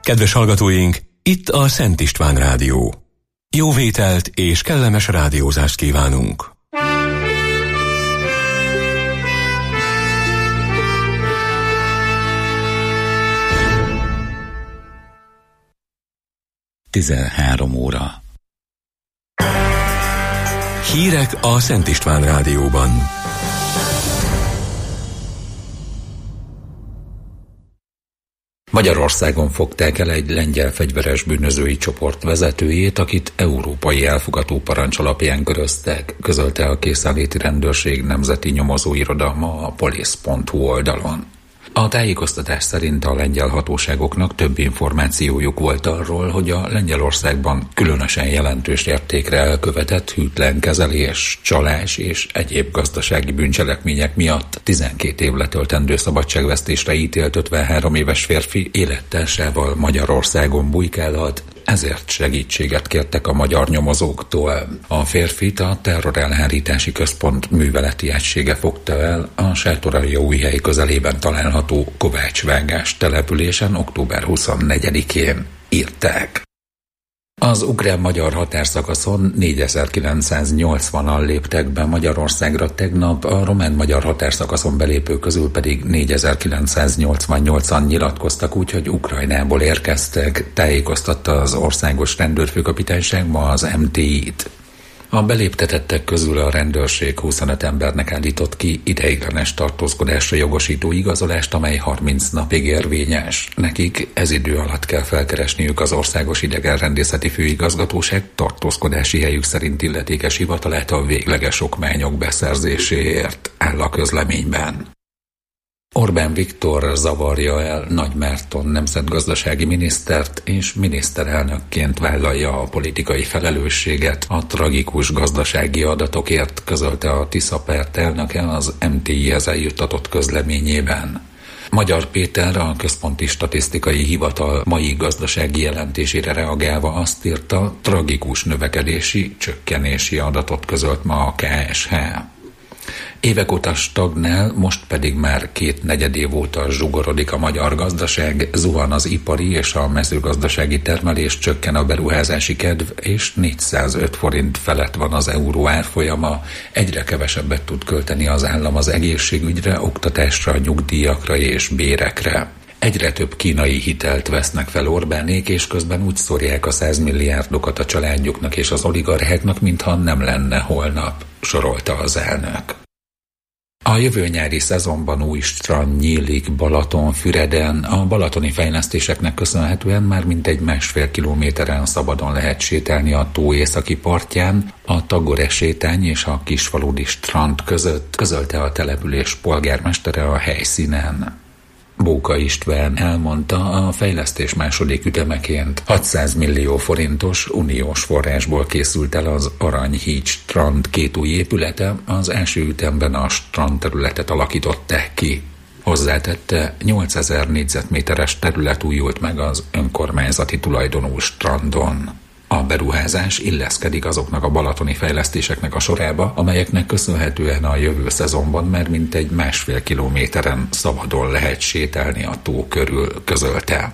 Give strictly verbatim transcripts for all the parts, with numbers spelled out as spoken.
Kedves hallgatóink, itt a Szent István Rádió. Jó vételt és kellemes rádiózást kívánunk! tizenhárom óra. Hírek a Szent István Rádióban. Magyarországon fogták el egy lengyel fegyveres bűnözői csoport vezetőjét, akit európai elfogató parancs alapján köröztek, közölte a készenléti rendőrség nemzeti nyomozóirodalma a police pont hu oldalon. A tájékoztatás szerint a lengyel hatóságoknak több információjuk volt arról, hogy a Lengyelországban különösen jelentős értékre elkövetett hűtlen kezelés, csalás és egyéb gazdasági bűncselekmények miatt tizenkét év letöltendő szabadságvesztésre ítélt ötvenhárom éves férfi élettársával Magyarországon bujkálhat, ezért segítséget kértek a magyar nyomozóktól. A férfit a terrorelhárítási központ műveleti egysége fogta el a Sátoraljaújhely közelében található Kovácsvágás településen október huszonnegyedikén, írták. Az ukrán-magyar határszakaszon négyezer-kilencszáznyolcvanan léptek be Magyarországra tegnap, a román-magyar határszakaszon belépő közül pedig négyezer-kilencszáznyolcvannyolcan nyilatkoztak úgy, hogy Ukrajnából érkeztek, tájékoztatta az Országos Rendőrfőkapitányság ma az em té í-t. A beléptetettek közül a rendőrség huszonöt embernek állított ki ideiglenes tartózkodásra jogosító igazolást, amely harminc napig érvényes. Nekik ez idő alatt kell felkeresniük az Országos Idegenrendészeti Főigazgatóság tartózkodási helyük szerint illetékes hivatalát a végleges okmányok beszerzéséért, áll a közleményben. Orbán Viktor zavarja el Nagy Márton nemzetgazdasági minisztert, és miniszterelnökként vállalja a politikai felelősséget a tragikus gazdasági adatokért, közölte a Tisza Párt elnöke az em té í-hez eljuttatott közleményében. Magyar Péter, a Központi Statisztikai Hivatal mai gazdasági jelentésére reagálva azt írta, tragikus növekedési, csökkenési adatot közölt ma a ká es há. Évek óta stagnál, most pedig már két negyed év óta zsugorodik a magyar gazdaság, zuhan az ipari és a mezőgazdasági termelés, csökken a beruházási kedv, és négyszázöt forint felett van az euró árfolyama, egyre kevesebbet tud költeni az állam az egészségügyre, oktatásra, nyugdíjakra és bérekre. Egyre több kínai hitelt vesznek fel Orbánék, és közben úgy szórják a százmilliárdokat a családjuknak és az oligarcháknak, mintha nem lenne holnap, sorolta az elnök. A jövő nyári szezonban új strand nyílik Balatonfüreden. A balatoni fejlesztéseknek köszönhetően már mintegy másfél kilométeren szabadon lehet sétálni a tó északi partján, a Tagore sétány és a Kisfaludi strand között, közölte a település polgármestere a helyszínen. Bóka István elmondta, a fejlesztés második ütemeként hatszáz millió forintos uniós forrásból készült el az Aranyhíd strand két új épülete, az első ütemben a strandterületet alakították ki. Hozzátette, nyolcezer négyzetméteres terület újult meg az önkormányzati tulajdonú strandon. A beruházás illeszkedik azoknak a balatoni fejlesztéseknek a sorába, amelyeknek köszönhetően a jövő szezonban már mintegy másfél kilométeren szabadon lehet sétálni a tó körül, közölte.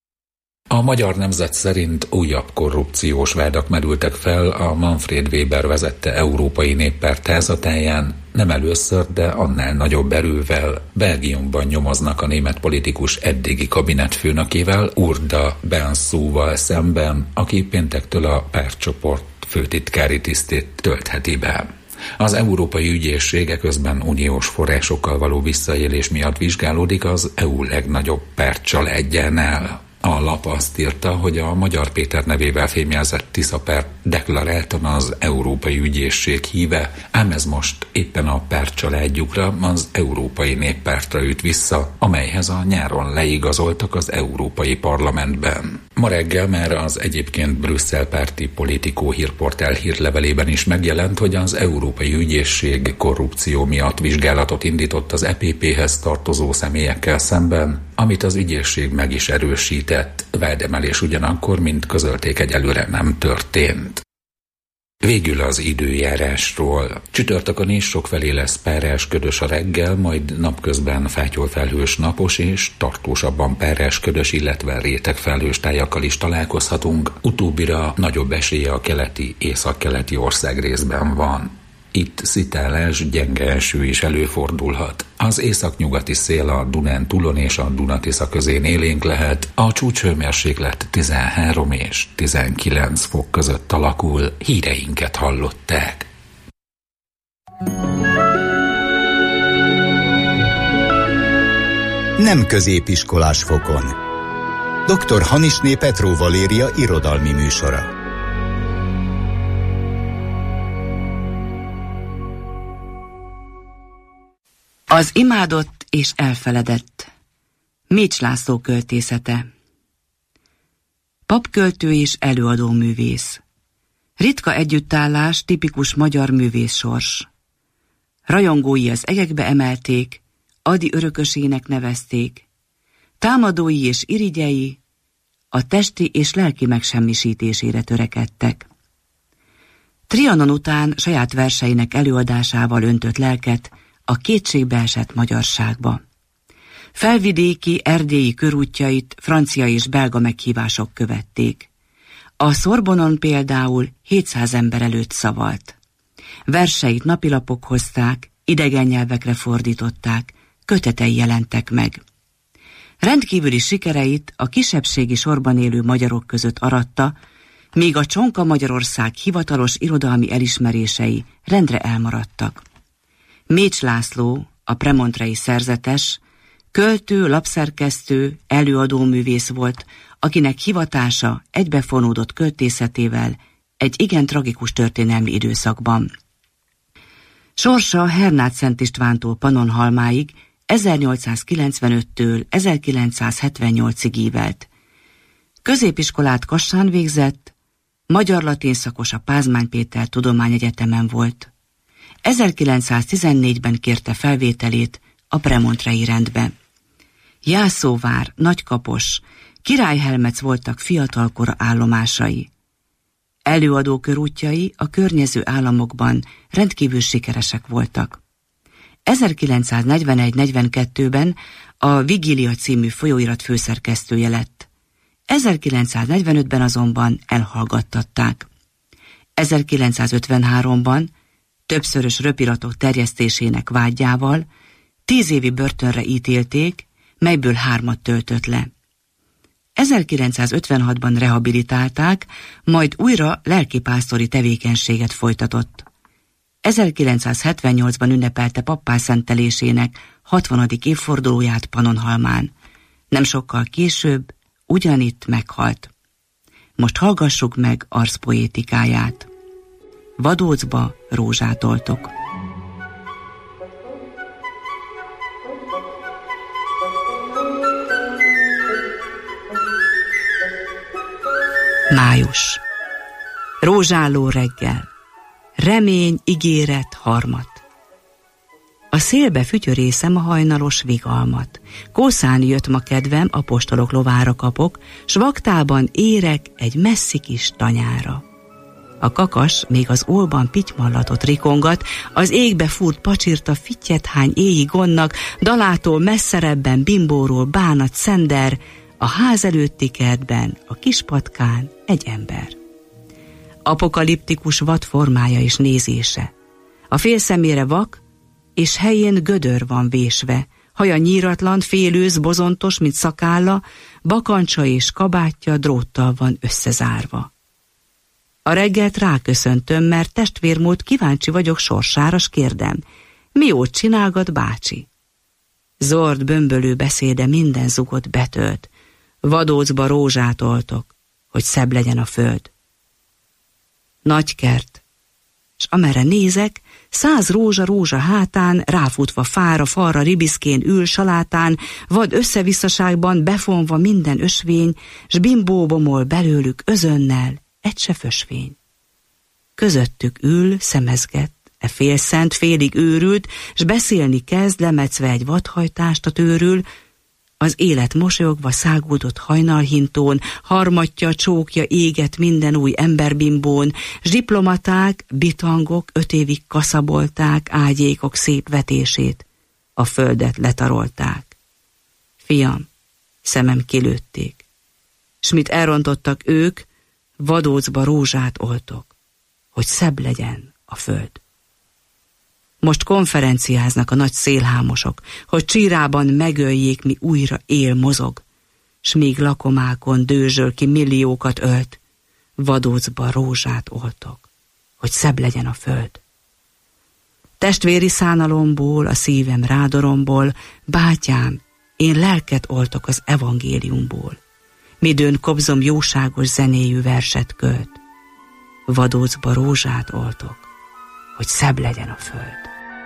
A Magyar Nemzet szerint újabb korrupciós vádak merültek fel a Manfred Weber vezette Európai Néppárt házatáján, nem először, de annál nagyobb erővel. Belgiumban nyomoznak a német politikus eddigi kabinetfőnökével, Urda Benszúval szemben, aki péntektől a pártcsoport főtitkári tisztét töltheti be. Az Európai Ügyészség közben uniós forrásokkal való visszaélés miatt vizsgálódik az é u legnagyobb pártcsaládjánál. A lap azt írta, hogy a Magyar Péter nevével fémjelzett Tisza Párt deklaráltan az Európai Ügyészség híve, ám ez most éppen a párt családjukra, az Európai Néppártra üt vissza, amelyhez a nyáron leigazoltak az Európai Parlamentben. Ma reggel már az egyébként Brüsszel párti Politikó hírportál hírlevelében is megjelent, hogy az Európai Ügyészség korrupció miatt vizsgálatot indított az é pé pé-hez tartozó személyekkel szemben, amit az ügyészség meg is erősített. Vádemelés ugyanakkor, mint közölték, egyelőre nem történt. Végül az időjárásról. Csütörtökön is sokfelé lesz perres, ködös a reggel, majd napközben fátyolfelhős, napos és tartósabban perres, ködös, illetve rétegfelhős tájakkal is találkozhatunk. Utóbbira nagyobb esélye a keleti, északkeleti országrészben van. Itt szitálás, gyenge eső is előfordulhat. Az északnyugati szél a Dunántúlon és a Dunatisza közén élénk lehet. A csúcshőmérséklet tizenhárom és tizenkilenc fok között alakul. Híreinket hallották. Nem középiskolás fokon. doktor Hanisné Petró Valéria irodalmi műsora. Az imádott és elfeledett. Mécs László költészete. Papköltő és előadó művész. Ritka együttállás, tipikus magyar művészsors. Rajongói az egekbe emelték, Ady örökösének nevezték. Támadói és irigyei a testi és lelki megsemmisítésére törekedtek. Trianon után saját verseinek előadásával öntött lelket a kétségbeesett magyarságba. Felvidéki, erdélyi körútjait francia és belga meghívások követték. A Szorbonon például hétszáz ember előtt szavalt. Verseit napilapok hozták, idegen nyelvekre fordították, kötetei jelentek meg. Rendkívüli sikereit a kisebbségi sorban élő magyarok között aratta, míg a Csonka Magyarország hivatalos irodalmi elismerései rendre elmaradtak. Mécs László, a premontrei szerzetes, költő, lapszerkesztő, előadóművész volt, akinek hivatása egybefonódott költészetével egy igen tragikus történelmi időszakban. Sorsa Hernát Szent Istvántól Pannonhalmáig ezernyolcszázkilencvenöttől ezerkilencszázhetvennyolcig ívelt. Középiskolát Kassán végzett, magyar-latin szakos a Pázmány Péter Tudományegyetemen volt. ezerkilencszáztizennégyben kérte felvételét a premontrei rendbe. Jászóvár, Nagykapos, Királyhelmec voltak fiatalkora állomásai. Előadó körútjai a környező államokban rendkívül sikeresek voltak. ezerkilencszáznegyvenegy-negyvenkettőben a Vigília című folyóirat főszerkesztője lett. ezerkilencszáznegyvenötben azonban elhallgattatták. ezerkilencszázötvenháromban többszörös röpiratok terjesztésének vádjával tíz évi börtönre ítélték, melyből hármat töltött le. ezerkilencszázötvenhatban rehabilitálták, majd újra lelkipásztori tevékenységet folytatott. ezerkilencszázhetvennyolcban ünnepelte pappá szentelésének hatvanadik évfordulóját Pannonhalmán. Nem sokkal később ugyanitt meghalt. Most hallgassuk meg arszpoétikáját. Vadócba rózsát oltok. Május. Rózsálló reggel. Remény, ígéret, harmat. A szélbe fütyörészem a hajnalos vigalmat. Kószán jött ma kedvem, apostolok lovára kapok, s vaktában érek egy messzi kis tanyára. A kakas még az ólban pitymallatot rikongat, az égbe fúrt pacsirta fittyet hány éji gondnak, dalától messzerebben bimbóról bánat szender, a ház előtti kertben, a kispatkán egy ember. Apokaliptikus vad formája és nézése. A fél szemére vak, és helyén gödör van vésve, haja nyíratlan, félőz, bozontos, mint szakálla, bakancsa és kabátja dróttal van összezárva. A reggelt ráköszöntöm, mert testvérmód kíváncsi vagyok sorsára, s kérdem, mi jót csinálgat bácsi? Zord, bömbölő beszéde minden zugot betölt. Vadócba rózsát oltok, hogy szebb legyen a föld. Nagy kert, s amerre nézek, száz rózsa rózsa hátán, ráfutva fára, falra, ribiszkén ül salátán, vad összevisszaságban befonva minden ösvény, s bimbó bomol belőlük özönnel egy se fösvény. Közöttük ül, szemezget, e félszent, félig őrült, s beszélni kezd, lemecve egy vadhajtást a tőrül, Az élet mosolyogva szágódott hajnalhintón, harmatja, csókja égett minden új emberbimbón, s diplomaták, bitangok öt évig kaszabolták ágyékok szép vetését, a földet letarolták. Fiam, szemem kilőtték, s mit elrontottak ők, vadócba rózsát oltok, hogy szebb legyen a föld. Most konferenciáznak a nagy szélhámosok, hogy csírában megöljék, mi újra él mozog, s míg lakomákon dőzsöl ki milliókat ölt, vadócba rózsát oltok, hogy szebb legyen a föld. Testvéri szánalomból, a szívem rádoromból, bátyám, én lelket oltok az evangéliumból, midőn kobzom jóságos zenéjű verset költ, vadócba rózsát oltok, hogy szebb legyen a föld.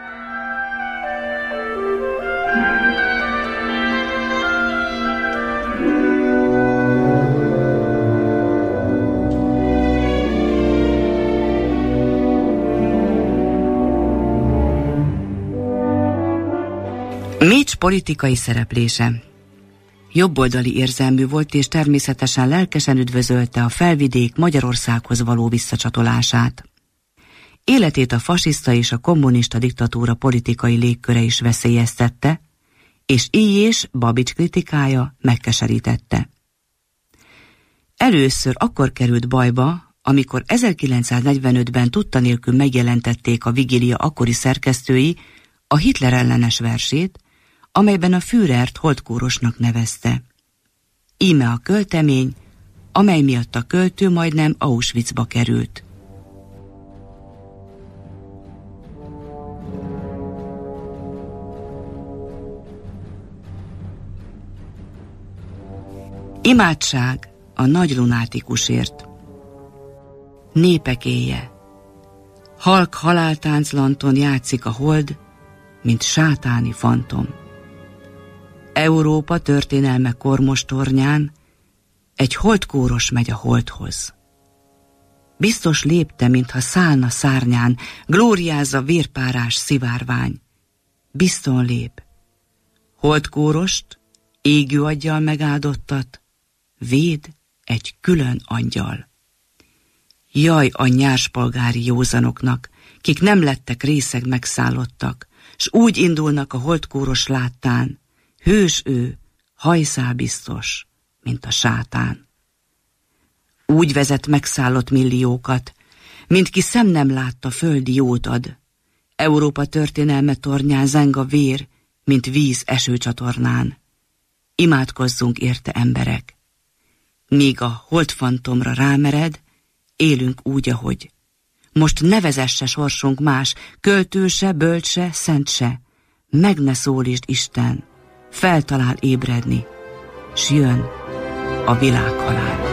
Mitch politikai szereplése. Jobboldali érzelmű volt, és természetesen lelkesen üdvözölte a felvidék Magyarországhoz való visszacsatolását. Életét a fasiszta és a kommunista diktatúra politikai légköre is veszélyeztette, és így is Babics kritikája megkeserítette. Először akkor került bajba, amikor ezerkilencszáznegyvenötben tudta nélkül megjelentették a Vigília akkori szerkesztői a Hitler ellenes versét, amelyben a Führert holdkórosnak nevezte. Íme a költemény, amely miatt a költő majdnem Auschwitzba került. Imádság a nagy lunátikusért. Népek éje. Halk haláltánclanton játszik a hold, mint sátáni fantom. Európa történelme kormostornyán egy holdkóros megy a holdhoz. Biztos lépte, mintha szállna szárnyán, glóriázza vérpárás szivárvány. Bizton lép. Holdkórost, égő aggyal megáldottat, véd egy külön angyal. Jaj a nyárspolgári józanoknak, kik nem lettek részeg megszállottak, s úgy indulnak a holdkóros láttán, hős ő, hajszál biztos, mint a sátán. Úgy vezet megszállott milliókat, mint ki szem nem látta, földi jót ad. Európa történelme tornyán zeng a vér, mint víz esőcsatornán. Imádkozzunk érte, emberek. Míg a holdfantomra rámered, élünk úgy, ahogy. Most ne vezesse sorsunk más, költőse, bölcse, szentse. Meg ne szólítsd, Isten, feltalál ébredni, s jön a világhalál.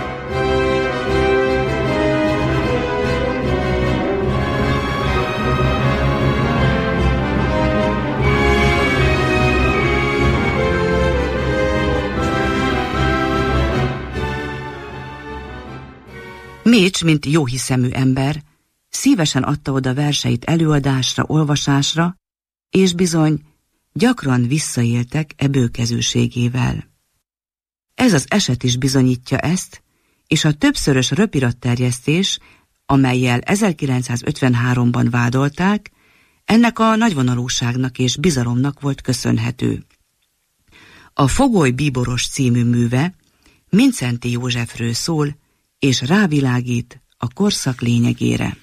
Mitch, mint jóhiszemű ember, szívesen adta oda verseit előadásra, olvasásra, és bizony gyakran visszaéltek e bőkezűségével. Ez az eset is bizonyítja ezt, és a többszörös röpiratterjesztés, amellyel ezerkilencszázötvenháromban vádolták, ennek a nagyvonalúságnak és bizalomnak volt köszönhető. A Fogoly bíboros című műve Mindszenty Józsefről szól, és rávilágít a korszak lényegére.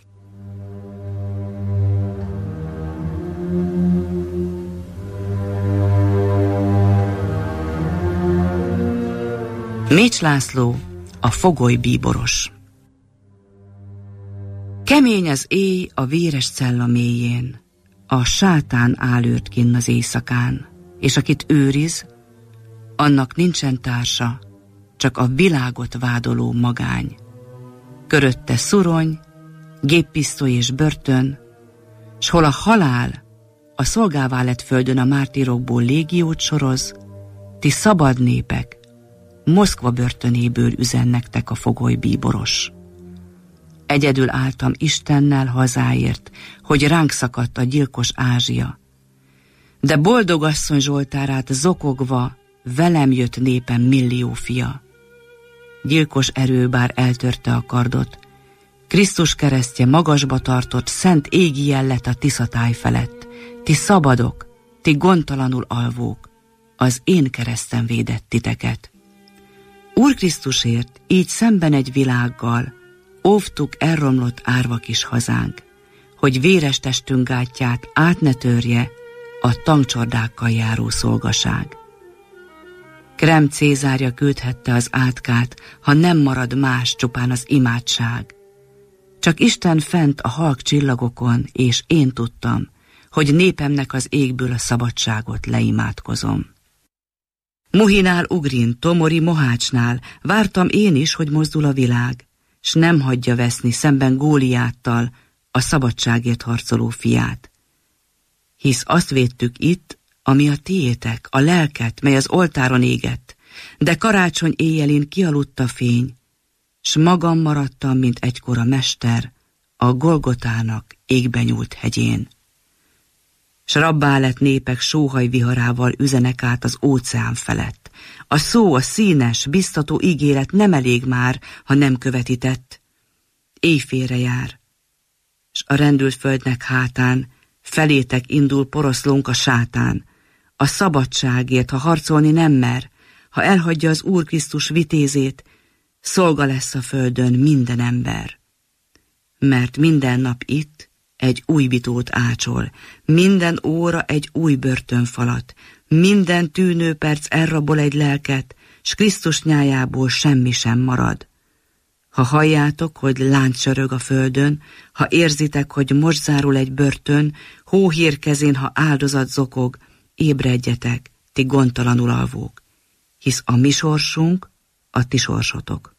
Mécs László, a Fogoly bíboros. Kemény az éj a véres cella mélyén, a sátán áll őrt kinn az éjszakán, és akit őriz, annak nincsen társa, csak a világot vádoló magány. Körötte szurony, géppisztoly és börtön, s hol a halál a szolgává lett földön a mártírokból légiót soroz, ti szabad népek, Moszkva börtönéből üzen nektek a Fogoly bíboros. Egyedül álltam Istennel hazáért, hogy ránk szakadt a gyilkos Ázsia. De boldog asszony Zsoltárát zokogva velem jött népem millió fia. Gyilkos erő bár eltörte a kardot, Krisztus keresztje magasba tartott szent égi jellet a Tiszatáj felett. Ti szabadok, ti gondtalanul alvók, az én keresztem védett titeket. Úr Krisztusért így szemben egy világgal óvtuk elromlott árva kis hazánk, hogy véres testünk gátját át ne törje a tankcsordákkal járó szolgaság. Krem Cézárja küldhette az átkát, ha nem marad más, csupán az imádság. Csak Isten fent a halk csillagokon, és én tudtam, hogy népemnek az égből a szabadságot leimádkozom. Muhinál, Ugrin, Tomori, Mohácsnál vártam én is, hogy mozdul a világ, s nem hagyja veszni szemben Góliáttal a szabadságért harcoló fiát. Hisz azt védtük itt, ami a tiétek, a lelket, mely az oltáron égett, de karácsony éjjelén kialudt a fény, s magam maradtam, mint egykor a mester, a Golgotának égbe nyúlt hegyén. S rabbá lett népek sóhaj viharával üzenek át az óceán felett. A szó, a színes, biztató ígéret nem elég már, ha nem követitett. Éjfélre jár, s a rendült földnek hátán felétek indul poroszlónk a sátán. A szabadságért, ha harcolni nem mer, ha elhagyja az Úr Krisztus vitézét, szolga lesz a földön minden ember. Mert minden nap itt egy új bitót ácsol, minden óra egy új börtönfalat, minden tűnő perc elrabol egy lelket, s Krisztus nyájából semmi sem marad. Ha halljátok, hogy lánc csörög a földön, ha érzitek, hogy most zárul egy börtön, hóhír kezén, ha áldozat zokog, ébredjetek, ti gondtalanul alvók, hisz a mi sorsunk a ti sorsotok.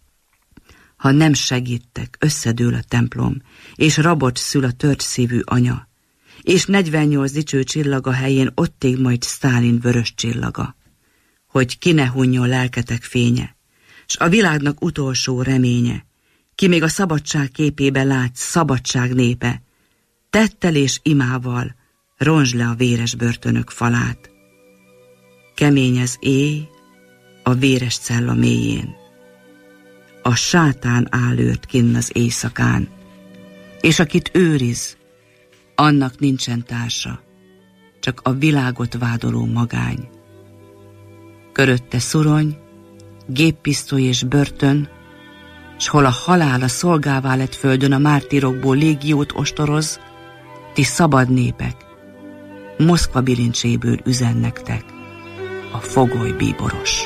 Ha nem segítek, összedől a templom, és rabot szül a tört szívű anya, és negyvennyolc dicső csillaga helyén ott ég majd Sztálin vörös csillaga, hogy ki ne hunjon lelketek fénye, s a világnak utolsó reménye, ki még a szabadság képébe látsz, szabadság népe, tettel és imával rontsd le a véres börtönök falát. Kemény az éj a véres cella mélyén, a sátán áll őrt kinn az éjszakán, és akit őriz, annak nincsen társa, csak a világot vádoló magány. Körötte szurony, géppisztoly és börtön, s hol a halál a szolgává lett földön a mártírokból légiót ostoroz, ti szabad népek, Moszkva bilincséből üzen nektek a fogoly bíboros.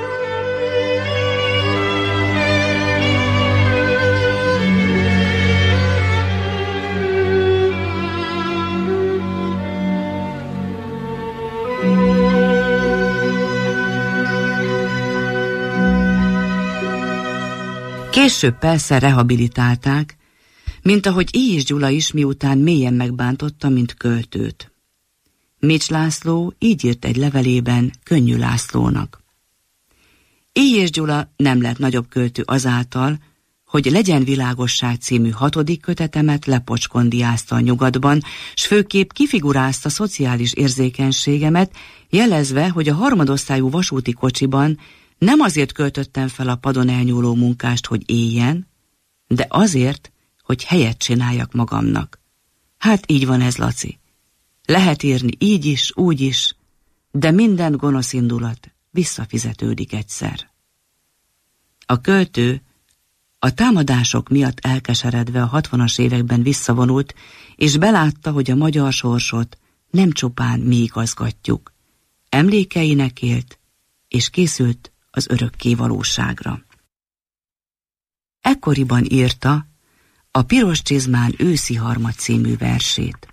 Később persze rehabilitálták, mint ahogy Illyés Gyula is, miután mélyen megbántotta, mint költőt. Mécs László így írt egy levelében Könnyű Lászlónak. Illyés Gyula nem lett nagyobb költő azáltal, hogy Legyen világosság című hatodik kötetemet lepocskondiázta a nyugatban, s főképp kifigurázta szociális érzékenységemet, jelezve, hogy a harmadosztályú vasúti kocsiban nem azért költöttem fel a padon elnyúló munkást, hogy éljen, de azért, hogy helyet csináljak magamnak. Hát így van ez, Laci. Lehet írni így is, úgy is, de minden gonosz indulat visszafizetődik egyszer. A költő a támadások miatt elkeseredve a hatvanas években visszavonult, és belátta, hogy a magyar sorsot nem csupán mi igazgatjuk. Emlékeinek élt, és készült az örökké valóságra. Ekkoriban írta a Piros csizmán őszi harmad című versét.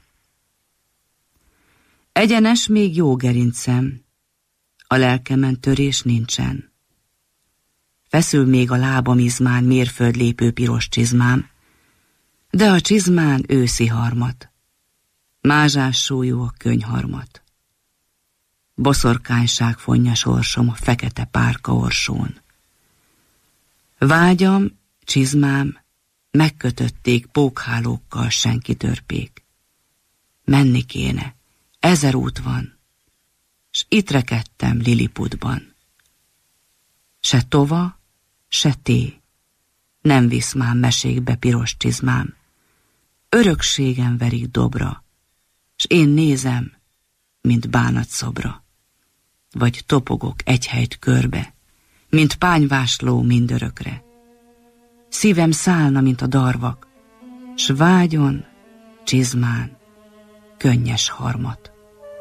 Egyenes még jó gerincem, a lelkemen törés nincsen. Feszül még a lábam izmán mérföldlépő piros csizmám, de a csizmán őszi harmat, mázsás súlyú a könyharmat. Boszorkányság fonja sorsom a fekete párka orsón. Vágyam, csizmám, megkötötték pókhálókkal, senki törpék. Menni kéne, ezer út van, s itt rekedtem Liliputban. Se tova, se té, nem visz már mesékbe piros csizmám. Örökségem verik dobra, s én nézem, mint bánatszobra. Vagy topogok egy helyt körbe, mint pányvásló mindörökre. Szívem szállna, mint a darvak, s vágyon, csizmán, könnyes harmat.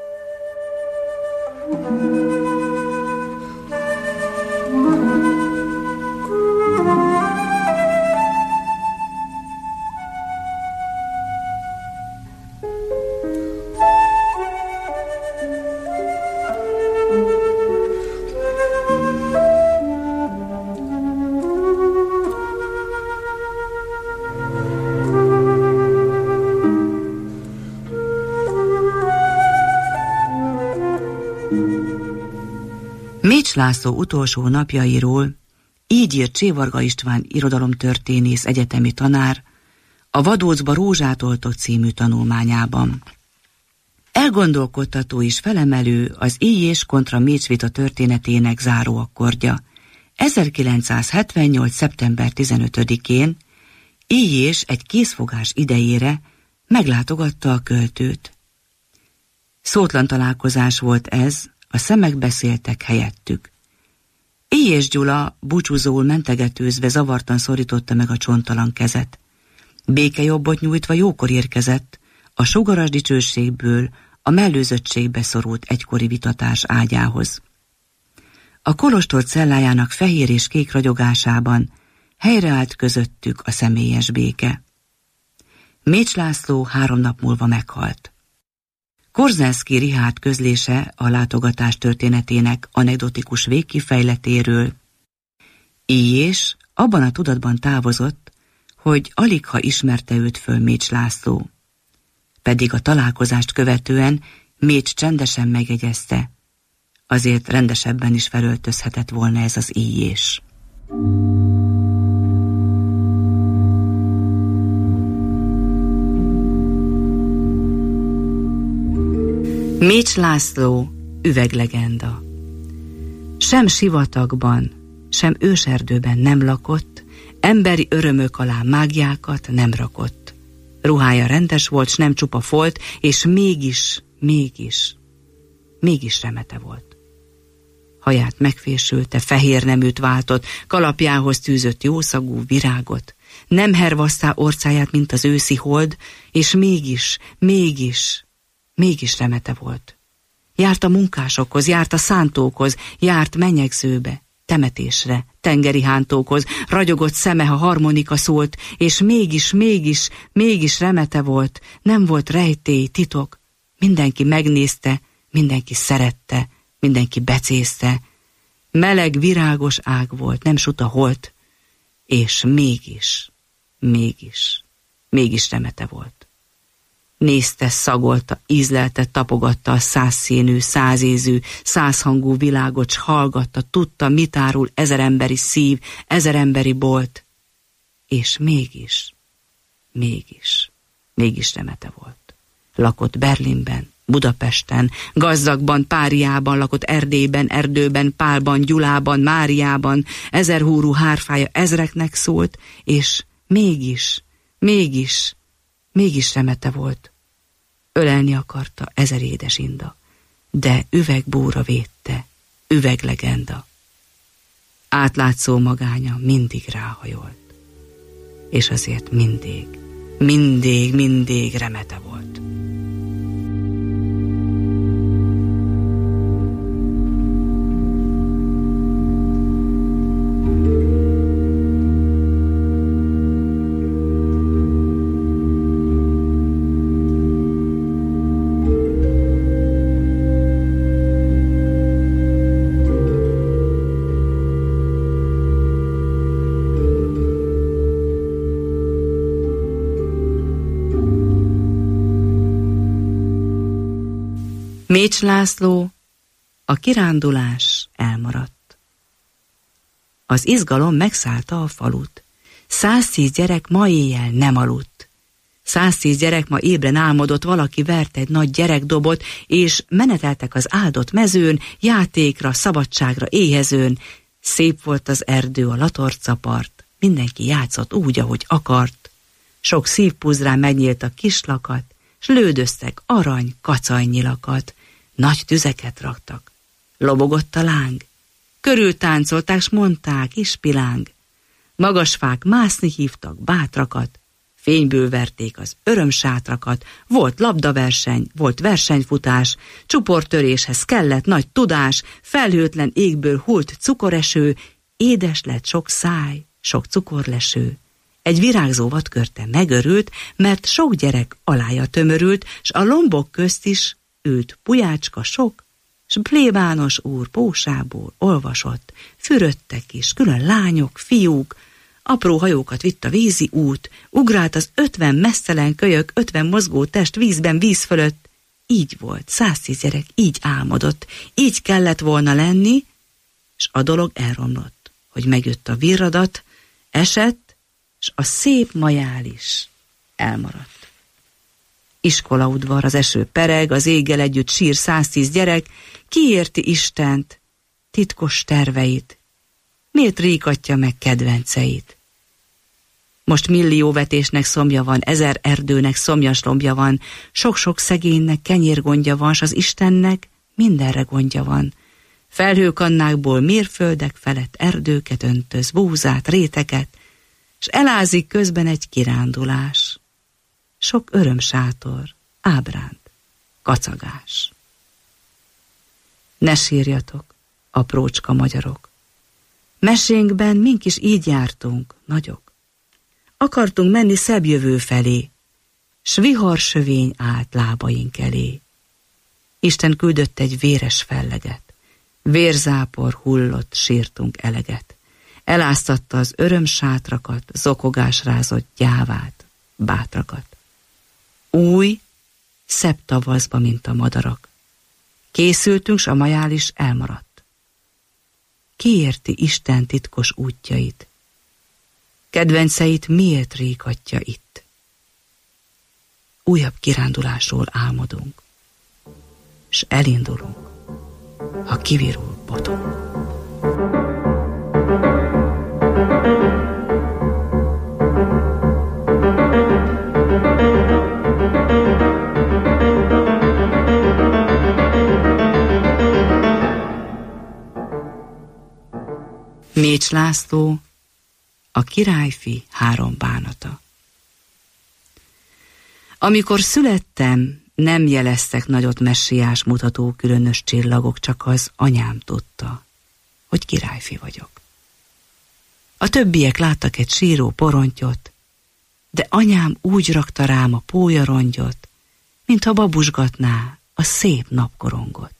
Mécs László utolsó napjairól így írt Csévarga István irodalomtörténész egyetemi tanár a Vadócba rózsát oltott című tanulmányában. Elgondolkodtató és felemelő az Illyés kontra Mécs vita történetének záróakkordja. ezerkilencszázhetvennyolc. szeptember tizenötödikén Illyés egy készfogás idejére meglátogatta a költőt. Szótlan találkozás volt ez, a szemek beszéltek helyettük. Illyés Gyula búcsúzóul mentegetőzve zavartan szorította meg a csontalan kezet. Békejobbot nyújtva jókor érkezett, a sugaras dicsőségből a mellőzöttségbe szorult egykori vitatás ágyához. A kolostor cellájának fehér és kék ragyogásában helyreállt közöttük a személyes béke. Mécs László három nap múlva meghalt. Korzenszky Richárd közlése a látogatás történetének anekdotikus végkifejletéről. Illyés abban a tudatban távozott, hogy aligha ismerte őt föl Mécs László. Pedig a találkozást követően Mécs csendesen megjegyezte, azért rendesebben is felöltözhetett volna ez az Illyés. Mécs László üveglegenda. Sem sivatagban, sem őserdőben nem lakott, emberi örömök alá mágiákat nem rakott. Ruhája rendes volt, s nem csupa folt, és mégis, mégis, mégis remete volt. Haját megfésülte, fehér neműt váltott, kalapjához tűzött jószagú virágot. Nem hervasztá orcáját, mint az őszi hold, és mégis, mégis, mégis remete volt. Járt a munkásokhoz, járt a szántókhoz, járt menyegzőbe, temetésre, tengeri hántókhoz, ragyogott szeme, ha harmonika szólt, és mégis, mégis, mégis remete volt, nem volt rejtély, titok. Mindenki megnézte, mindenki szerette, mindenki becézte. Meleg, virágos ág volt, nem suta holt, és mégis, mégis, mégis remete volt. Nézte, szagolta, ízlelte, tapogatta a százszínű, százézű, százhangú világot, s hallgatta, tudta, mit árul ezeremberi szív, ezeremberi bolt. És mégis, mégis, mégis remete volt. Lakott Berlinben, Budapesten, gazdagban, Páriában, lakott Erdélyben, Erdőben, Pálban, Gyulában, Máriában, ezerhúrú hárfája ezreknek szólt, és mégis, mégis, mégis remete volt. Ölelni akarta ezer édes inda, de üvegbúra védte, üveglegenda. Átlátszó magánya mindig ráhajolt, és azért mindig, mindig, mindig remete volt. Mécs László, a kirándulás elmaradt. Az izgalom megszállta a falut. Száztíz gyerek ma éjjel nem aludt. Száztíz gyerek ma ébren álmodott, valaki vert egy nagy gyerekdobot, és meneteltek az áldott mezőn, játékra, szabadságra éhezőn. Szép volt az erdő, a latorcapart, mindenki játszott úgy, ahogy akart. Sok szívpuzrán megnyílt a kislakat, s lődöztek arany kacajnyilakat, nagy tüzeket raktak. Lobogott a láng, körül táncolták, s mondták, ispiláng. Magas fák mászni hívtak bátrakat, fényből verték az örömsátrakat, volt labdaverseny, volt versenyfutás, csuportöréshez kellett nagy tudás, felhőtlen égből hult cukoreső, édes lett sok száj, sok cukorleső. Egy virágzó vadkörte megörült, mert sok gyerek alája tömörült, s a lombok közt is ült pujácska sok, s plébános úr pósából olvasott, fürödtek is, külön lányok, fiúk, apró hajókat vitt a vízi út, ugrált az ötven mesztelen kölyök, ötven mozgó test vízben víz fölött. Így volt, száztíz gyerek, így álmodott, így kellett volna lenni, s a dolog elromlott, hogy megjött a virradat, esett, s a szép majál is elmaradt. Iskolaudvar, az eső pereg, az éggel együtt sír száztíz gyerek, ki érti Istent, titkos terveit, miért ríkatja meg kedvenceit? Most millióvetésnek szomja van, ezer erdőnek szomjas lombja van, sok-sok szegénynek kenyérgondja van, s az Istennek mindenre gondja van. Felhőkannákból mérföldek felett erdőket öntöz, búzát, réteket, s elázik közben egy kirándulás. Sok örömsátor, ábránt, kacagás. Ne sírjatok, aprócska magyarok! Mesénkben mink is így jártunk, nagyok. Akartunk menni szebb jövő felé, s viharsövény állt lábaink elé. Isten küldött egy véres felleget, vérzápor hullott, sírtunk eleget. Eláztatta az örömsátrakat, zokogás rázott gyávát, bátrakat. Új, szebb tavaszba, mint a madarak. Készültünk, s a majál is elmaradt. Ki érti Isten titkos útjait? Kedvenceit miért ríkatja itt? Újabb kirándulásról álmodunk, s elindulunk, ha kivirul botunk. Mécs László, a királyfi három bánata. Amikor születtem, nem jeleztek nagyot messiás mutató különös csillagok, csak az anyám tudta, hogy királyfi vagyok. A többiek láttak egy síró porontyot, de anyám úgy rakta rám a pólyarongyot, mintha babusgatná a szép napkorongot.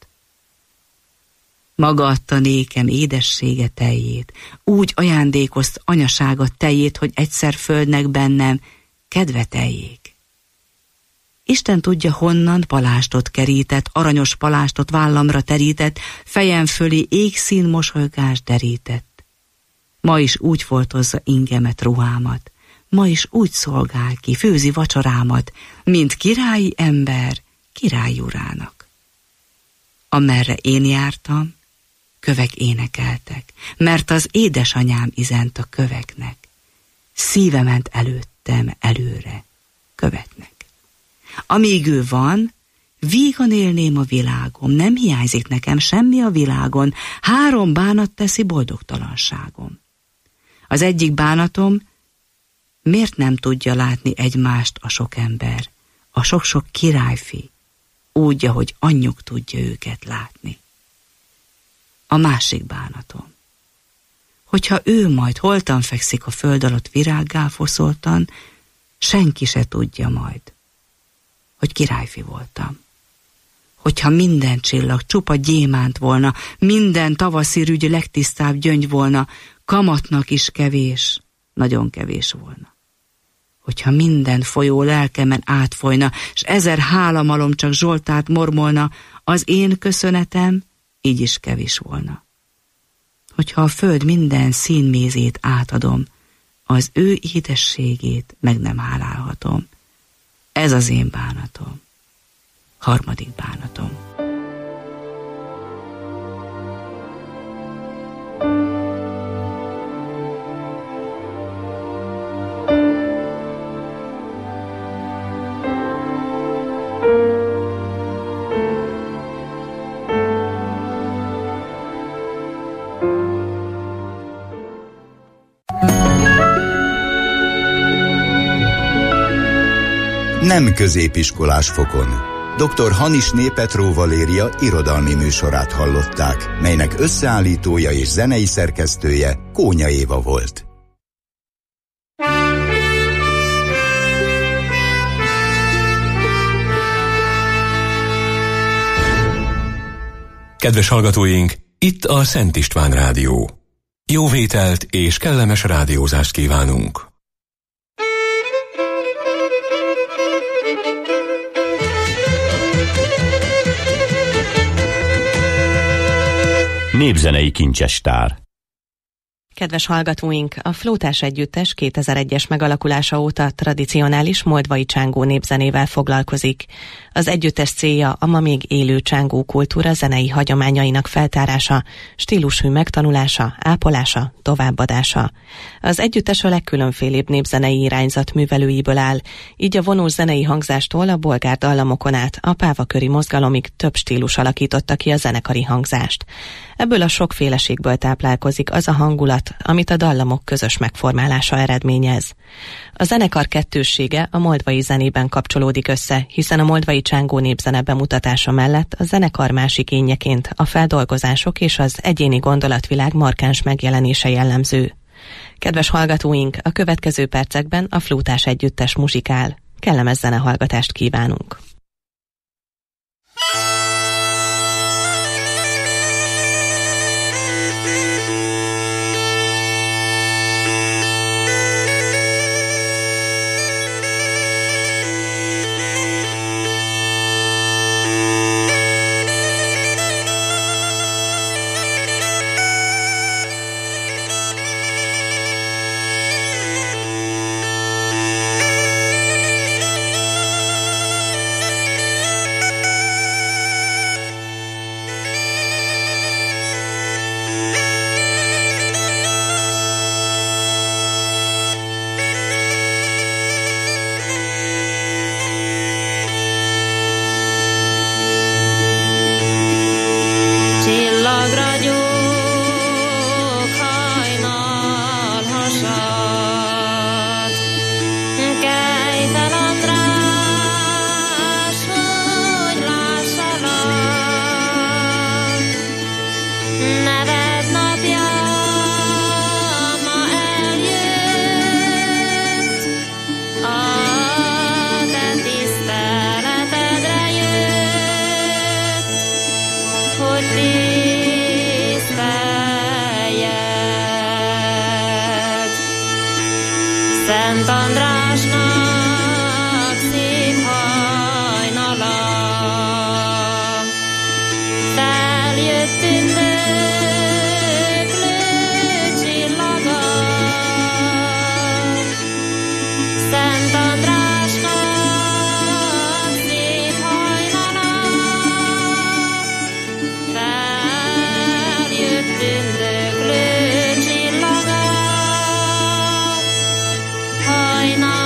Maga adta nékem édessége teljét, úgy ajándékozt anyasága teljét, hogy egyszer földnek bennem kedve teljék. Isten tudja, honnan palástot kerített, aranyos palástot vállamra terített, fejem fölé égszín mosolygás derített. Ma is úgy foltozza ingemet, ruhámat, ma is úgy szolgál ki, főzi vacsorámat, mint királyi ember királyi urának. Amerre én jártam, kövek énekeltek, mert az édesanyám izent a köveknek. Szíve ment előttem előre, követnek. Amíg ő van, vígan élném a világom, nem hiányzik nekem semmi a világon, három bánat teszi boldogtalanságom. Az egyik bánatom, miért nem tudja látni egymást a sok ember, a sok-sok királyfi, úgy, ahogy anyjuk tudja őket látni. A másik bánatom, hogyha ő majd holtan fekszik a föld alatt virággá foszoltan, senki se tudja majd, hogy királyfi voltam. Hogyha minden csillag csupa gyémánt volna, minden tavaszi rügy legtisztább gyöngy volna, kamatnak is kevés, nagyon kevés volna. Hogyha minden folyó lelkemen átfolyna, s ezer hálamalom csak Zsoltárt mormolna, az én köszönetem így is kevés volna. Hogyha a föld minden színmézét átadom, az ő édességét meg nem hálálhatom. Ez az én bánatom. Harmadik bánatom. Nem középiskolás fokon. doktor Hanisné Petró Valéria irodalmi műsorát hallották, melynek összeállítója és zenei szerkesztője Kónya Éva volt. Kedves hallgatóink, itt a Szent István Rádió. Jó vételt és kellemes rádiózást kívánunk! Népzenei kincsestár. Kedves hallgatóink, a Flótás Együttes kétezer-egyes megalakulása óta tradicionális moldvai csángó népzenével foglalkozik. Az együttes célja a ma még élő csángó kultúra zenei hagyományainak feltárása, stílushű megtanulása, ápolása, továbbadása. Az együttes a legkülönfélébb népzenei irányzat művelőiből áll, így a vonós zenei hangzástól a bolgár dallamokon át a pávaköri mozgalomig több stílus alakította ki a zenekari hangzást. Ebből a sokféleségből táplálkozik az a hangulat, amit a dallamok közös megformálása eredményez. A zenekar kettőssége a moldvai zenében kapcsolódik össze, hiszen a moldvai csángó népzene bemutatása mellett a zenekar másik énjeként a feldolgozások és az egyéni gondolatvilág markáns megjelenése jellemző. Kedves hallgatóink, a következő percekben a Flótás Együttes muzsikál. Kellemes zenehallgatást kívánunk! Szent Andrásnak szép hajnala, feljött ünnöklő csillaga. Szent Andrásnak szép hajnala, feljött ünnöklő csillaga. Hajnal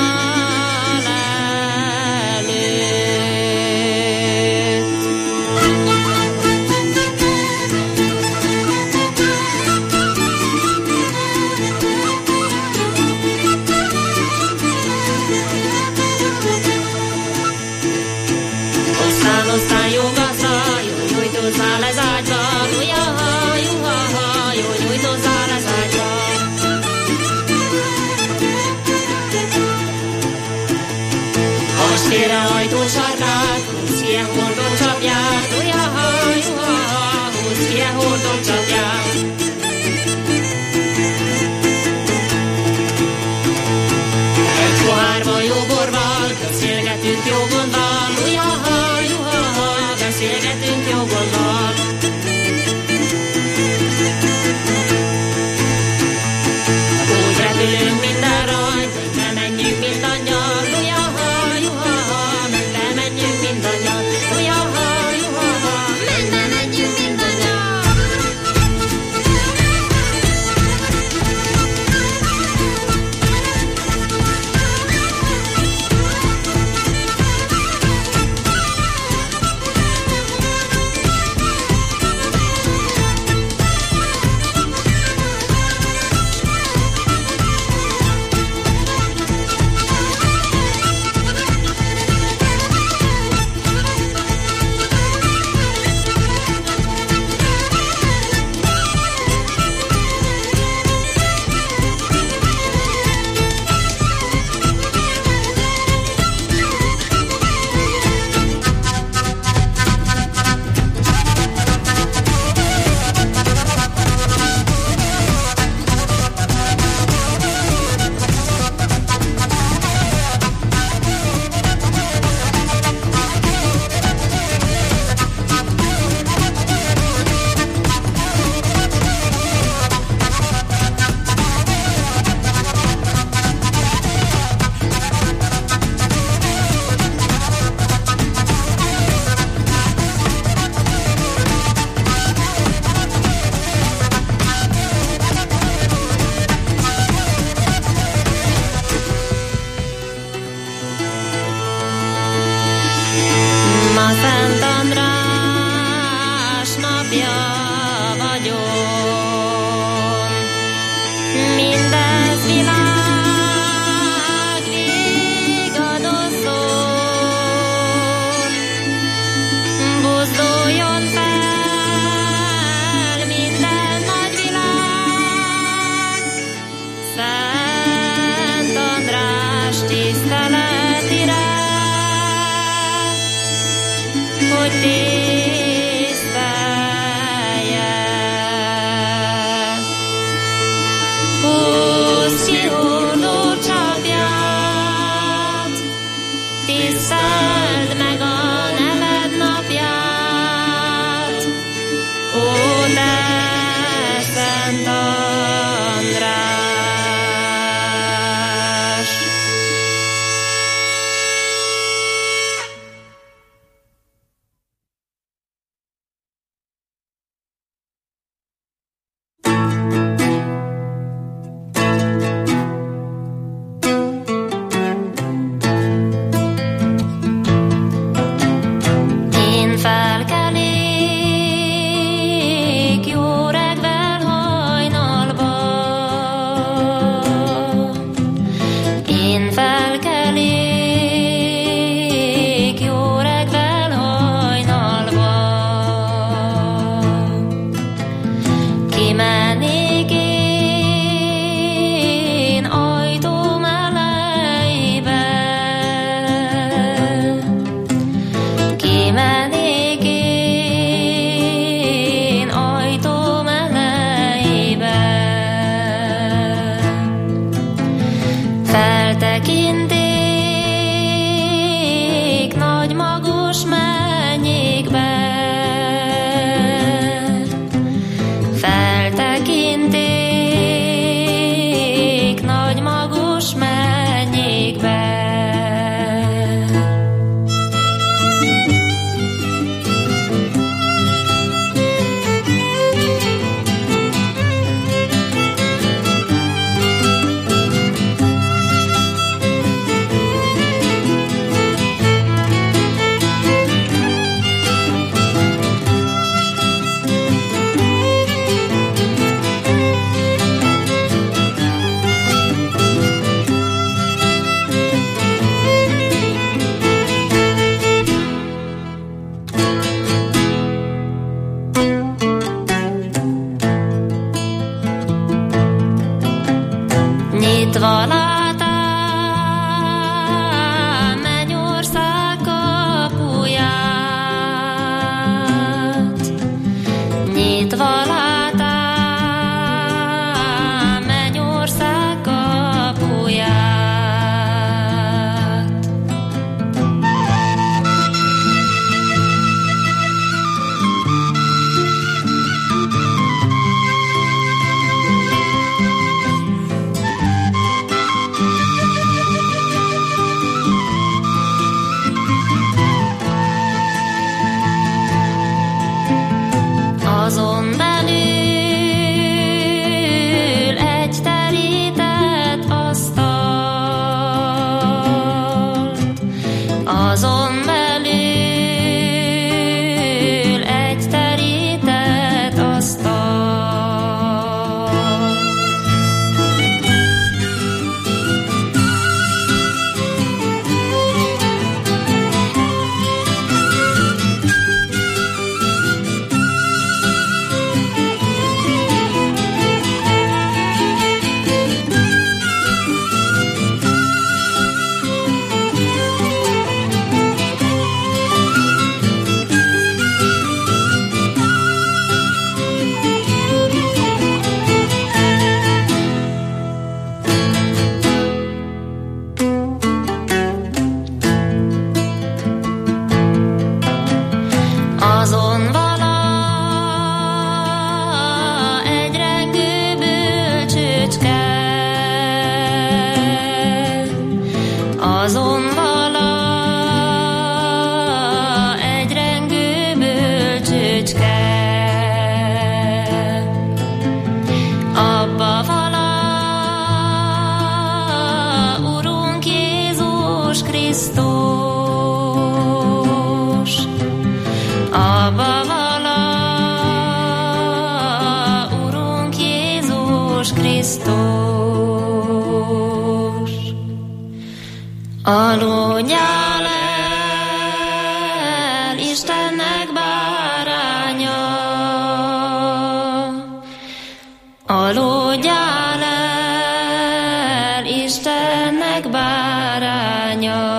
Feltekinték nagy magos mennyékbe, feltekinték nagy magos mennyékbe. Nyitva látám mennyország kapuját, nyitva látám mennyország kapuját. Azon belül egy terített asztalt, azon belül egy terített asztalt. Azon vala egy rengő bölcsőcske, azon vala egy rengő bölcsőcske. Abba vala Urunk Jézus Krisztus, abba vala Urunk Jézus Krisztus. Aludjál el, Istennek báránya, aludjál el, Istennek báránya.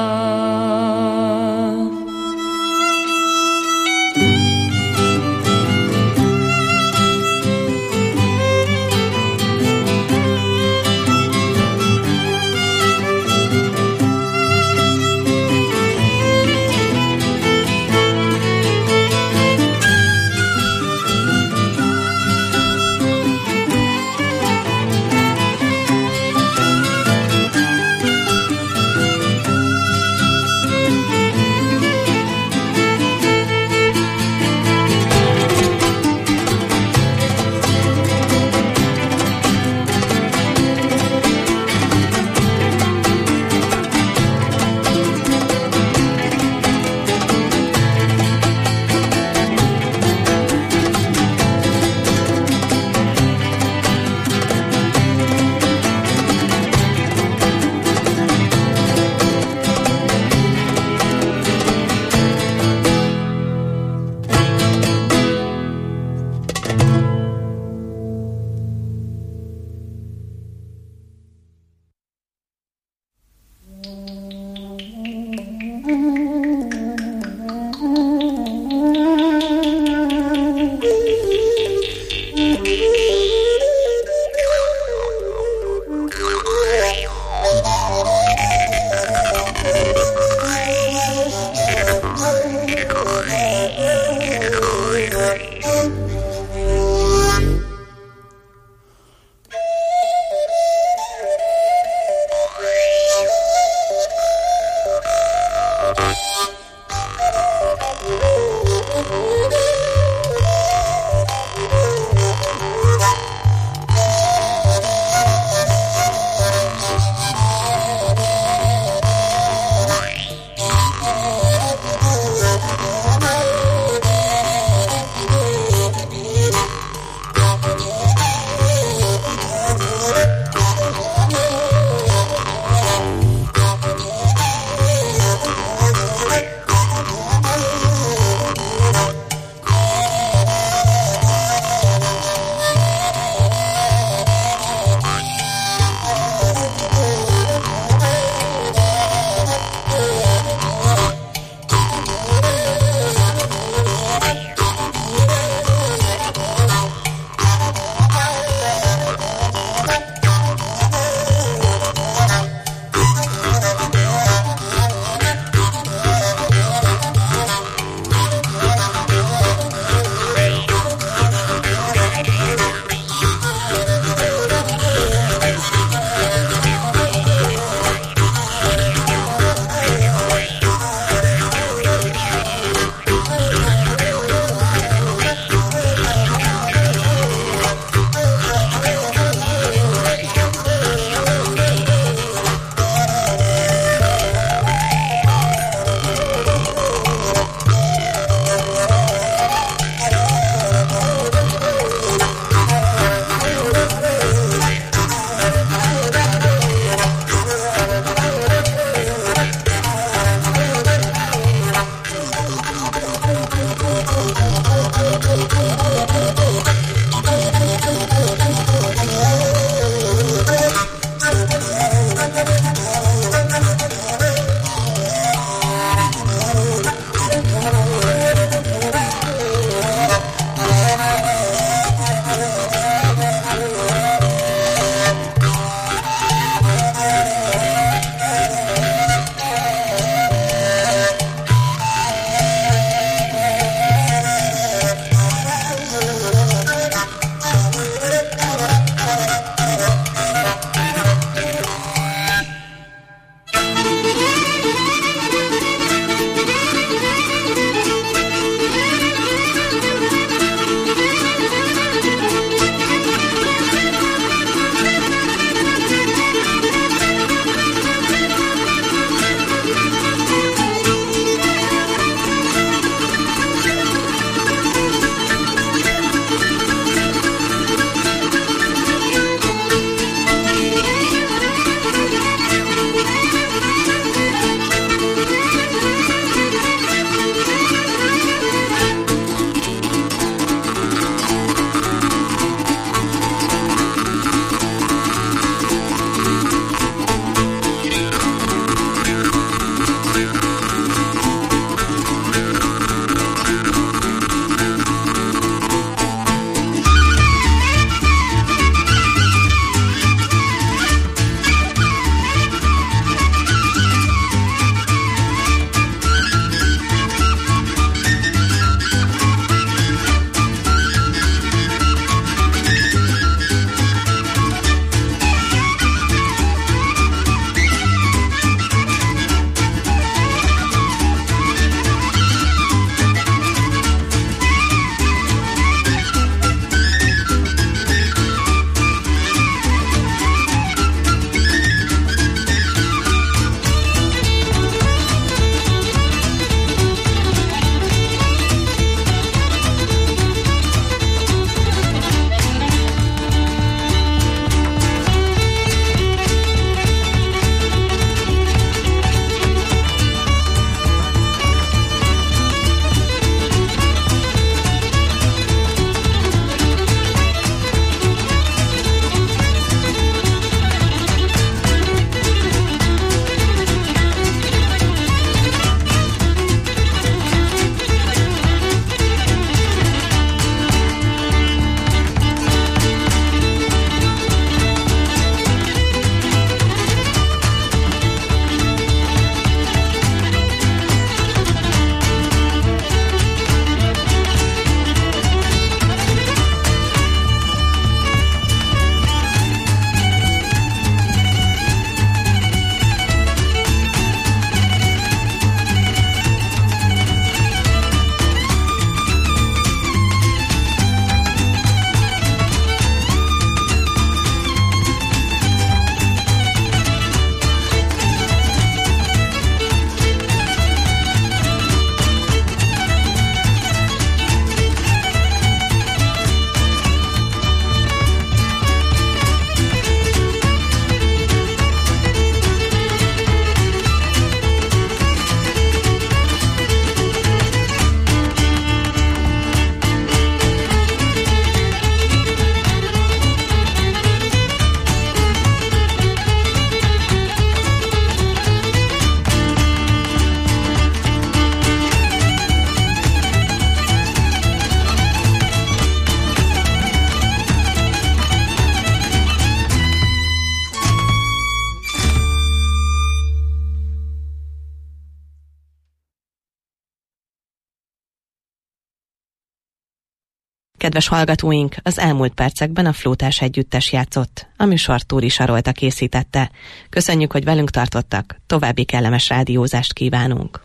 Kedves hallgatóink, az elmúlt percekben a Flótás Együttes játszott. A műsort Túri Sarolta készítette. Köszönjük, hogy velünk tartottak. További kellemes rádiózást kívánunk.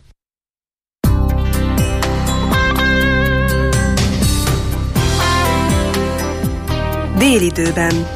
Délidőben.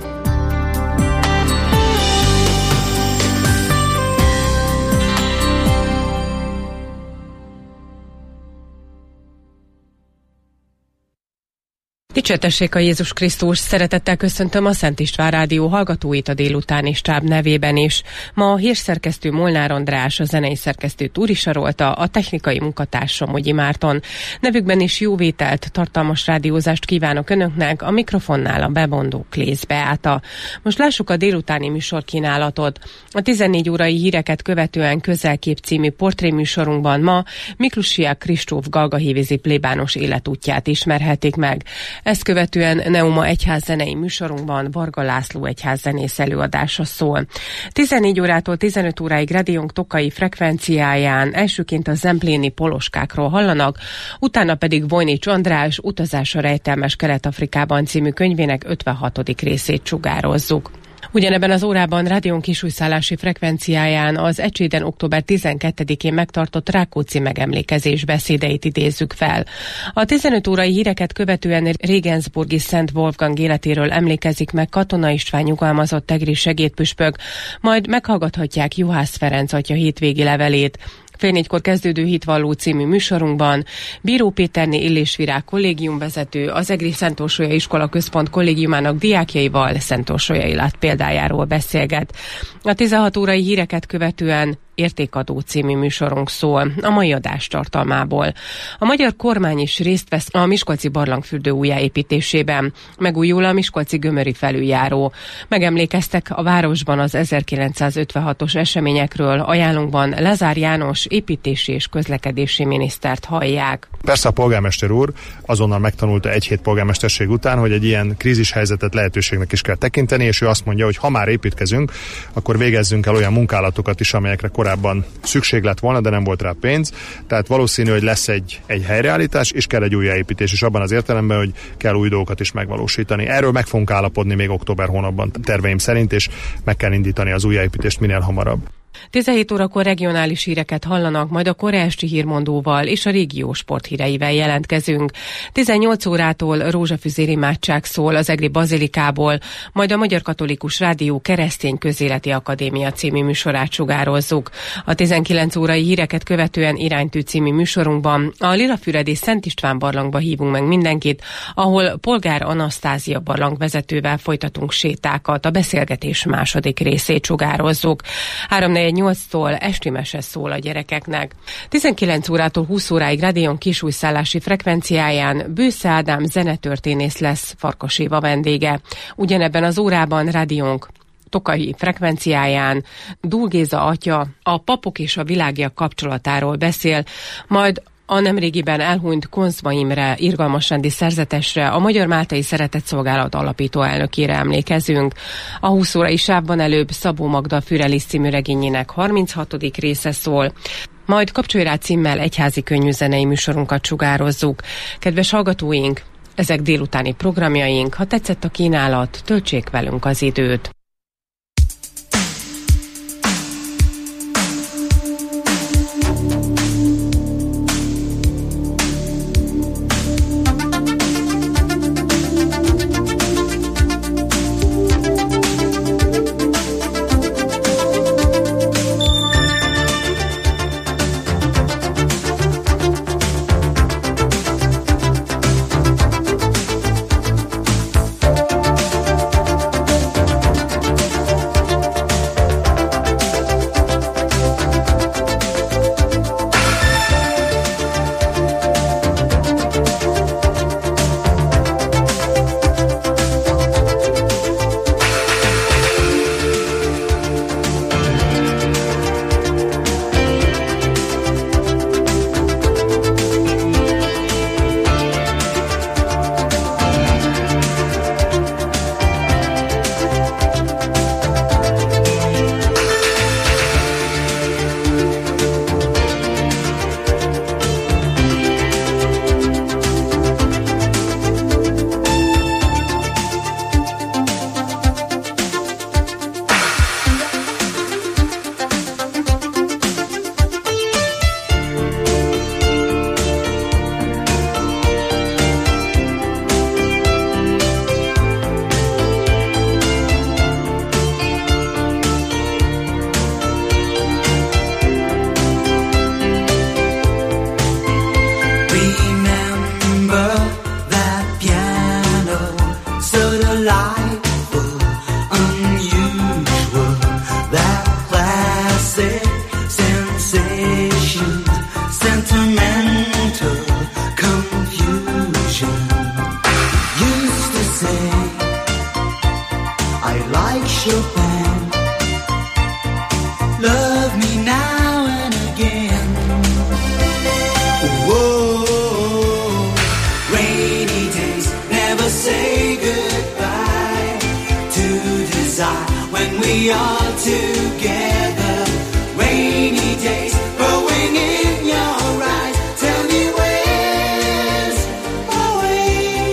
Dicsértessék a Jézus Krisztus, szeretettel köszöntöm a Szent István Rádió hallgatóit a délutáni stáb nevében is. Ma a hírszerkesztő Molnár András, a zenei szerkesztő Túri Sarolta, a technikai munkatárs Mogyi Márton. Nevükben is jó vételt, tartalmas rádiózást kívánok Önöknek, a mikrofonnál a bemondó Klész Beáta. Most lássuk a délutáni műsorkínálatot. A tizennégy órai híreket követően Közelkép című portréműsorunkban ma Miklusiak Kristóf galgahévízi plébános életútját ismerhetik meg. Ezt követően Neuma egyházzenei műsorunkban Varga László egyházzenész előadása szól. tizennégy órától tizenöt óráig Rádiónk tokai frekvenciáján elsőként a zempléni poloskákról hallanak, utána pedig Vojnics András Utazás a rejtelmes Kelet-Afrikában című könyvének ötvenhatodik részét sugározzuk. Ugyanebben az órában Rádiónk kisújszállási frekvenciáján az Ecséden október tizenkettedikén megtartott Rákóczi megemlékezés beszédeit idézzük fel. A tizenöt órai híreket követően Regensburgi Szent Wolfgang életéről emlékezik meg Katona István nyugalmazott tegri segédpüspök, majd meghallgathatják Juhász Ferenc atya hétvégi levelét. Fél négykor kezdődő Hitvalló című műsorunkban Bíró Péterné Illésvirág kollégiumvezető az Egri Szent Orsolya Iskola Központ kollégiumának diákjaival Szent Orsolya élet példájáról beszélget. A tizenhat órai híreket követően Értékadó című műsorunk szól a mai adás tartalmából. A magyar kormány is részt vesz a miskolci barlangfürdő újjáépítésében. Megújul a miskolci gömöri felüljáró. Megemlékeztek a városban az ezerkilencszázötvenhatos eseményekről. Ajánlunkban Lázár János építési és közlekedési minisztert hallják. Persze a polgármester úr azonnal megtanulta egy hét polgármesterség után, hogy egy ilyen krízis helyzetet lehetőségnek is kell tekinteni, és ő azt mondja, hogy ha már építkezünk, akkor végezzünk el olyan munkálatokat is, amelyekre korábban szükség lett volna, de nem volt rá pénz. Tehát valószínű, hogy lesz egy, egy helyreállítás, és kell egy újjáépítés, és abban az értelemben, hogy kell új dolgokat is megvalósítani. Erről meg fogunk állapodni még október hónapban terveim szerint, és meg kell indítani az újjáépítést minél hamarabb. tizenhét órakor regionális híreket hallanak, majd a Korea Esti hírmondóval és a régió sporthíreivel jelentkezünk. tizennyolc órától rózsafüzér imádság szól az Egri Bazilikából, majd a Magyar Katolikus Rádió Keresztény Közéleti Akadémia című műsorát sugározzuk. A tizenkilenc órai híreket követően Iránytű című műsorunkban a Lilafüredi Szent István barlangba hívunk meg mindenkit, ahol Polgár Anasztázia barlangvezetővel folytatunk sétákat, a beszélgetés második részét sugározzuk. három nyolctól esti mese szól a gyerekeknek. tizenkilenc órától húsz óráig Rádiónk kisújszállási frekvenciáján Bősze Ádám zenetörténész lesz Farkas Éva vendége. Ugyanebben az órában Rádiónk tokai frekvenciáján Dúl Géza atya a papok és a világiak kapcsolatáról beszél, majd a nemrégiben elhunyt Konzma Imre irgalmasrendi szerzetesre, a Magyar Máltai Szeretetszolgálat alapító elnökére emlékezünk. A húsz órai sávban előbb Szabó Magda Fürelis című regényének harminchatodik része szól, majd Kapcsolj rá címmel egyházi könnyű zenei műsorunkat sugározzuk. Kedves hallgatóink, ezek délutáni programjaink, ha tetszett a kínálat, töltsék velünk az időt. I like Chopin. Love me now and again. Whoa, rainy days never say goodbye to desire when we are together. Rainy days growing in your eyes. Tell me where's my way.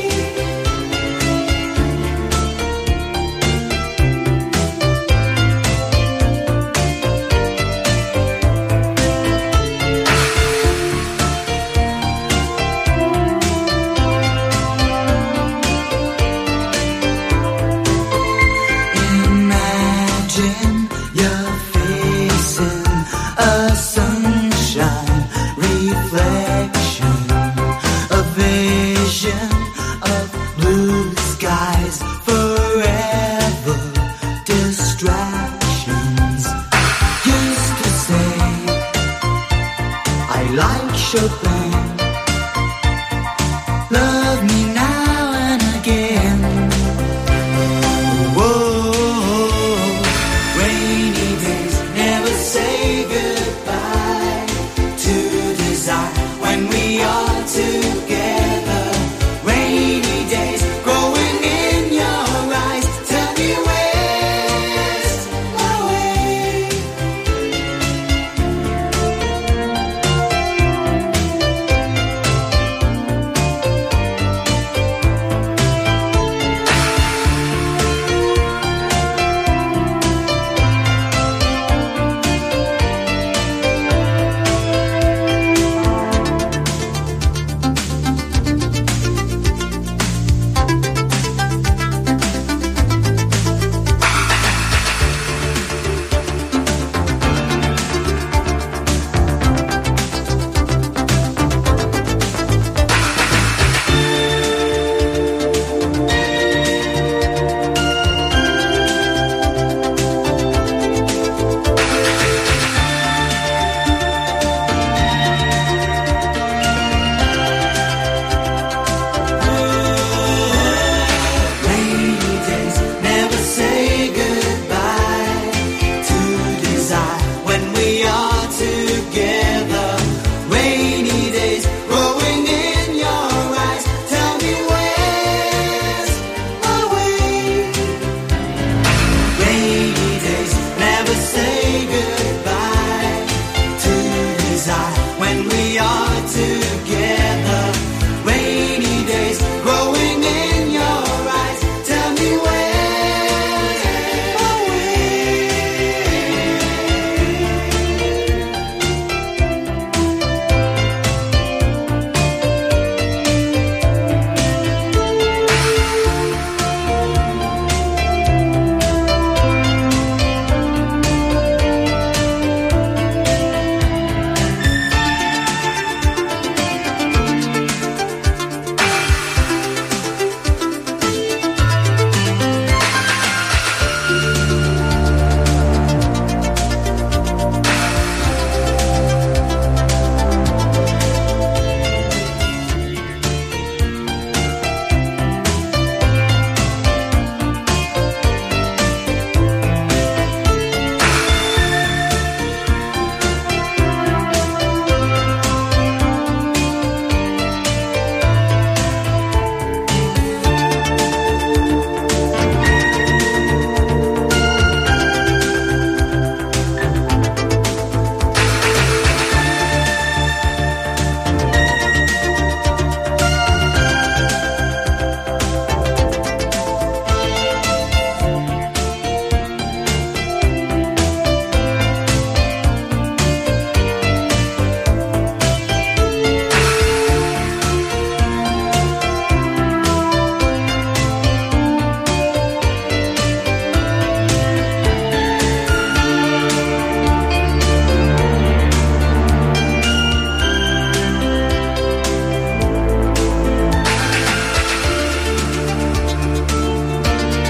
Imagine you're facing a sunshine reflection, a vision of blue skies, forever distractions. Used to say I like Chopin.